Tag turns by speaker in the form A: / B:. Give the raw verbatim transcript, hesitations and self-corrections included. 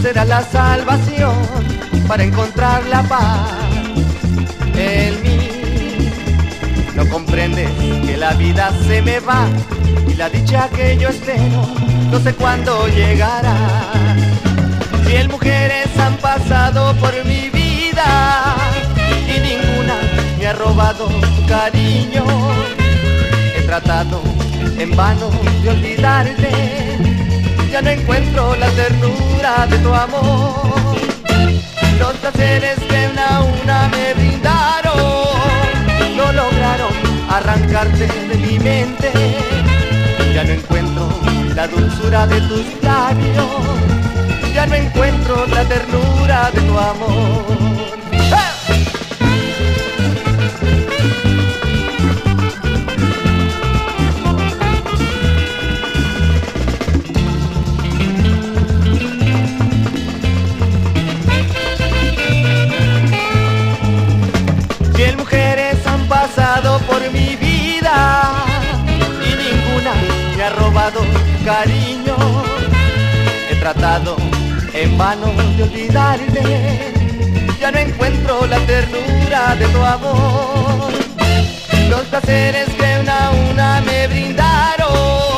A: será la salvación para encontrar la paz en mí. No comprendes que la vida se me va y la dicha que yo espero no sé cuándo llegará. Cien mujeres han pasado por mi vida y ninguna me ha robado tu cariño. He tratado en vano de olvidarte, ya no encuentro la ternura de tu amor. Los placeres que una a una me brindaron no lograron arrancarte de mi mente. Ya no encuentro la dulzura de tus labios, ya no encuentro la ternura de tu amor. Cien mujeres han pasado por mi vida y ninguna me ha robado tu cariño. He tratado en vano de olvidarte, ya no encuentro la ternura de tu amor. Los placeres que una a una me brindaron